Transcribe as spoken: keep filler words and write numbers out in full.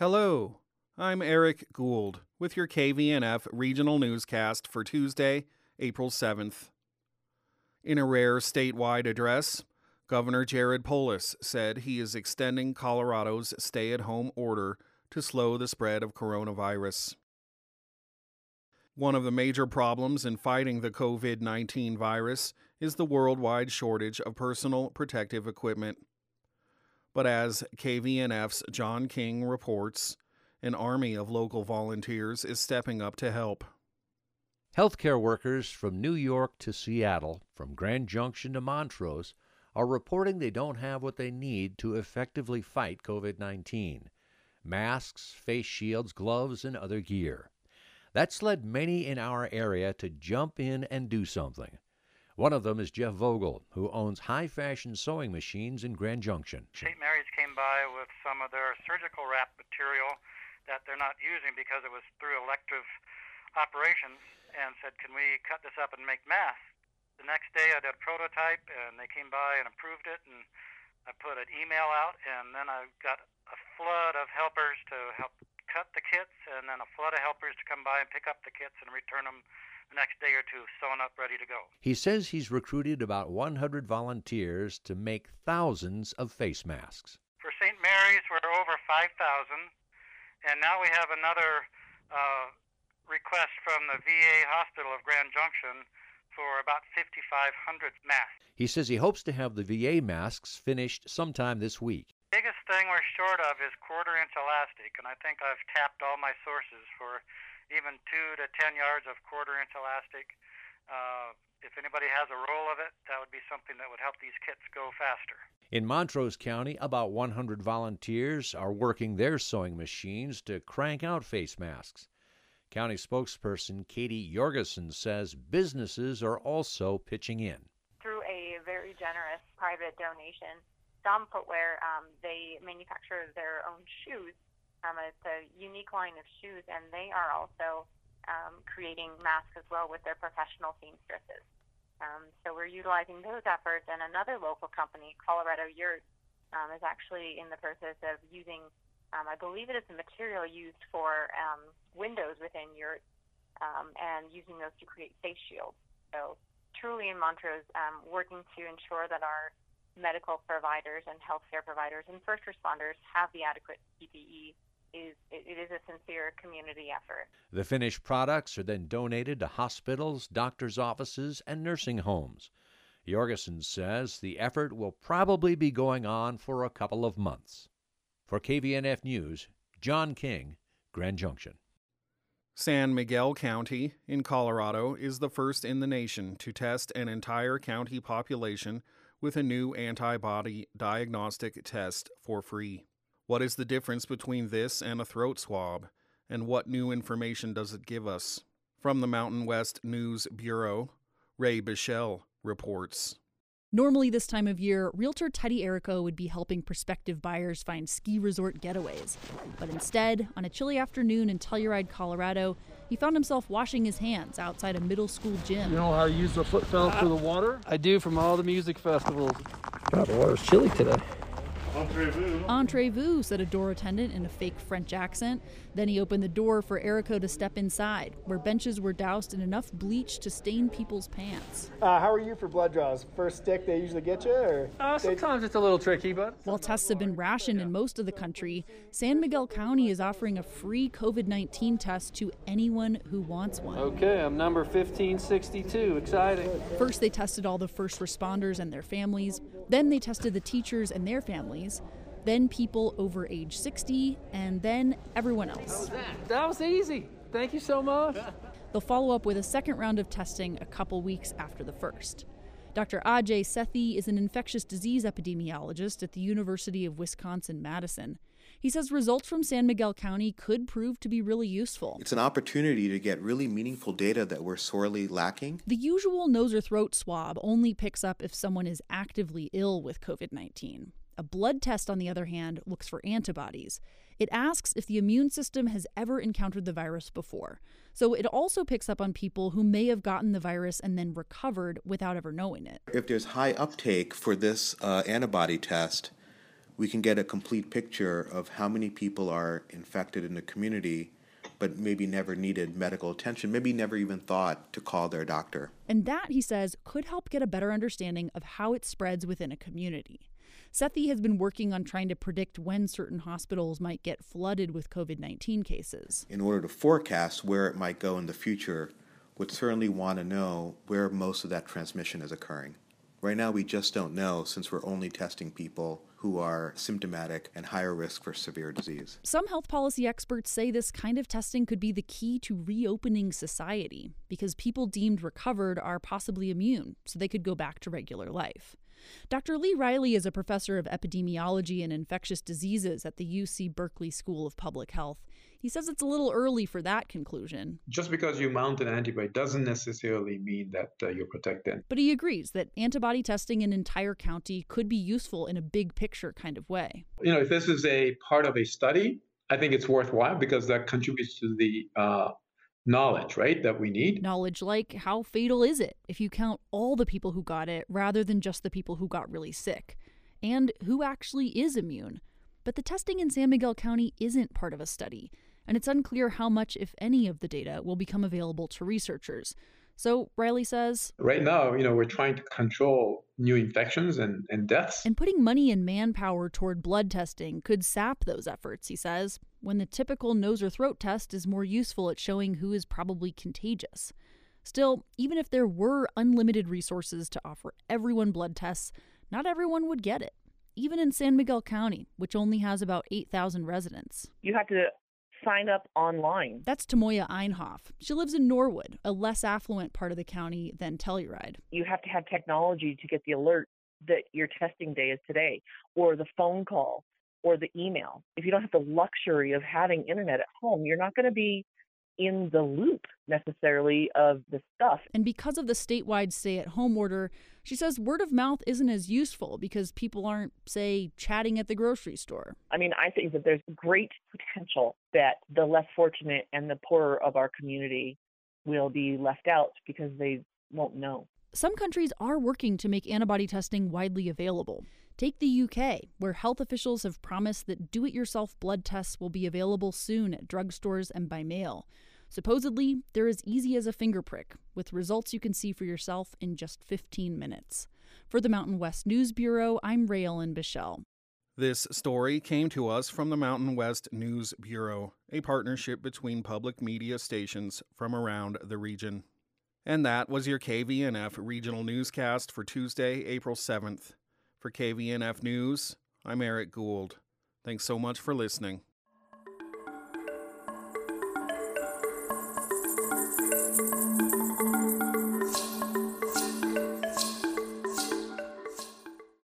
Hello, I'm Eric Gould with your K V N F regional newscast for Tuesday, April seventh. In a rare statewide address, Governor Jared Polis said he is extending Colorado's stay-at-home order to slow the spread of coronavirus. One of the major problems in fighting the covid nineteen virus is the worldwide shortage of personal protective equipment. But as K V N F's John King reports, an army of local volunteers is stepping up to help. Healthcare workers from New York to Seattle, from Grand Junction to Montrose, are reporting they don't have what they need to effectively fight covid nineteen. Masks, face shields, gloves, and other gear. That's led many in our area to jump in and do something. One of them is Jeff Vogel, who owns high-fashion sewing machines in Grand Junction. Saint Mary's came by with some of their surgical wrap material that they're not using because it was through elective operations and said, can we cut this up and make masks? The next day I did a prototype and they came by and approved it, and I put an email out, and then I got a flood of helpers to help cut the kits, and then a flood of helpers to come by and pick up the kits and return them the next day or two, sewn up, ready to go. He says he's recruited about one hundred volunteers to make thousands of face masks. For Saint Mary's, we're over five thousand, and now we have another uh, request from the V A hospital of Grand Junction for about fifty-five hundred masks. He says he hopes to have the V A masks finished sometime this week. The biggest thing we're short of is quarter-inch elastic, and I think I've tapped all my sources for even two to ten yards of quarter-inch elastic. Uh, if anybody has a roll of it, that would be something that would help these kits go faster. In Montrose County, about one hundred volunteers are working their sewing machines to crank out face masks. County spokesperson Katie Jorgensen says businesses are also pitching in. Through a very generous private donation, Dom Footwear, um, they manufacture their own shoes. Um, it's a unique line of shoes, and they are also um, creating masks as well with their professional seamstresses. Um, so we're utilizing those efforts, and another local company, Colorado Yurt, um, is actually in the process of using, um, I believe it is the material used for um, windows within Yurt, um, and using those to create face shields. So truly in Montrose, um, working to ensure that our medical providers and healthcare providers and first responders have the adequate P P E. Is, it is a sincere community effort. The finished products are then donated to hospitals, doctors' offices, and nursing homes. Jorgensen says the effort will probably be going on for a couple of months. For K V N F News, John King, Grand Junction. San Miguel County in Colorado is the first in the nation to test an entire county population with a new antibody diagnostic test for free. What is the difference between this and a throat swab, and what new information does it give us? From the Mountain West News Bureau, Ray Bichelle reports. Normally this time of year, Realtor Teddy Errico would be helping prospective buyers find ski resort getaways. But instead, on a chilly afternoon in Telluride, Colorado, he found himself washing his hands outside a middle school gym. You know how to use the foot pedal for the water? I do, from all the music festivals. God, the water's chilly today. Entrez-vous. Entrez-vous, said a door attendant in a fake French accent. Then he opened the door for Errico to step inside, where benches were doused in enough bleach to stain people's pants. Uh, how are you for blood draws? First stick they usually get you? Or uh, sometimes it's a little tricky, but... While tests have been rationed in most of the country, San Miguel County is offering a free covid nineteen test to anyone who wants one. Okay, I'm number fifteen sixty-two. Exciting. First, they tested all the first responders and their families. Then they tested the teachers and their families. Then people over age sixty, and then everyone else. That was easy. Thank you so much. They'll follow up with a second round of testing a couple weeks after the first. Doctor Ajay Sethi is an infectious disease epidemiologist at the University of Wisconsin-Madison. He says results from San Miguel County could prove to be really useful. It's an opportunity to get really meaningful data that we're sorely lacking. The usual nose or throat swab only picks up if someone is actively ill with covid nineteen. A blood test, on the other hand, looks for antibodies. It asks if the immune system has ever encountered the virus before. So it also picks up on people who may have gotten the virus and then recovered without ever knowing it. If there's high uptake for this uh, antibody test, we can get a complete picture of how many people are infected in the community, but maybe never needed medical attention, maybe never even thought to call their doctor. And that, he says, could help get a better understanding of how it spreads within a community. Sethi has been working on trying to predict when certain hospitals might get flooded with COVID nineteen cases. In order to forecast where it might go in the future, would certainly want to know where most of that transmission is occurring. Right now, we just don't know, since we're only testing people who are symptomatic and higher risk for severe disease. Some health policy experts say this kind of testing could be the key to reopening society because people deemed recovered are possibly immune, so they could go back to regular life. Doctor Lee Riley is a professor of epidemiology and infectious diseases at the U C Berkeley School of Public Health. He says it's a little early for that conclusion. Just because you mount an antibody doesn't necessarily mean that uh, you're protected. But he agrees that antibody testing in an entire county could be useful in a big picture kind of way. You know, if this is a part of a study, I think it's worthwhile because that contributes to the uh, knowledge, right, that we need. Knowledge like how fatal is it if you count all the people who got it rather than just the people who got really sick, and who actually is immune. But the testing in San Miguel County isn't part of a study, and it's unclear how much, if any, of the data will become available to researchers. So, Riley says, right now, you know, we're trying to control new infections and, and deaths. And putting money and manpower toward blood testing could sap those efforts, he says, when the typical nose or throat test is more useful at showing who is probably contagious. Still, even if there were unlimited resources to offer everyone blood tests, not everyone would get it. Even in San Miguel County, which only has about eight thousand residents. You have to sign up online. That's Tamoya Einhoff. She lives in Norwood, a less affluent part of the county than Telluride. You have to have technology to get the alert that your testing day is today, or the phone call, or the email. If you don't have the luxury of having internet at home, you're not going to be in the loop necessarily of the stuff. And because of the statewide stay-at-home order, she says word of mouth isn't as useful because people aren't, say, chatting at the grocery store. I mean, I think that there's great potential that the less fortunate and the poorer of our community will be left out because they won't know. Some countries are working to make antibody testing widely available. Take the U K, where health officials have promised that do-it-yourself blood tests will be available soon at drugstores and by mail. Supposedly, they're as easy as a finger prick, with results you can see for yourself in just fifteen minutes. For the Mountain West News Bureau, I'm Raylyn Bichelle. This story came to us from the Mountain West News Bureau, a partnership between public media stations from around the region. And that was your K V N F regional newscast for Tuesday, April seventh. For K V N F News, I'm Eric Gould. Thanks so much for listening.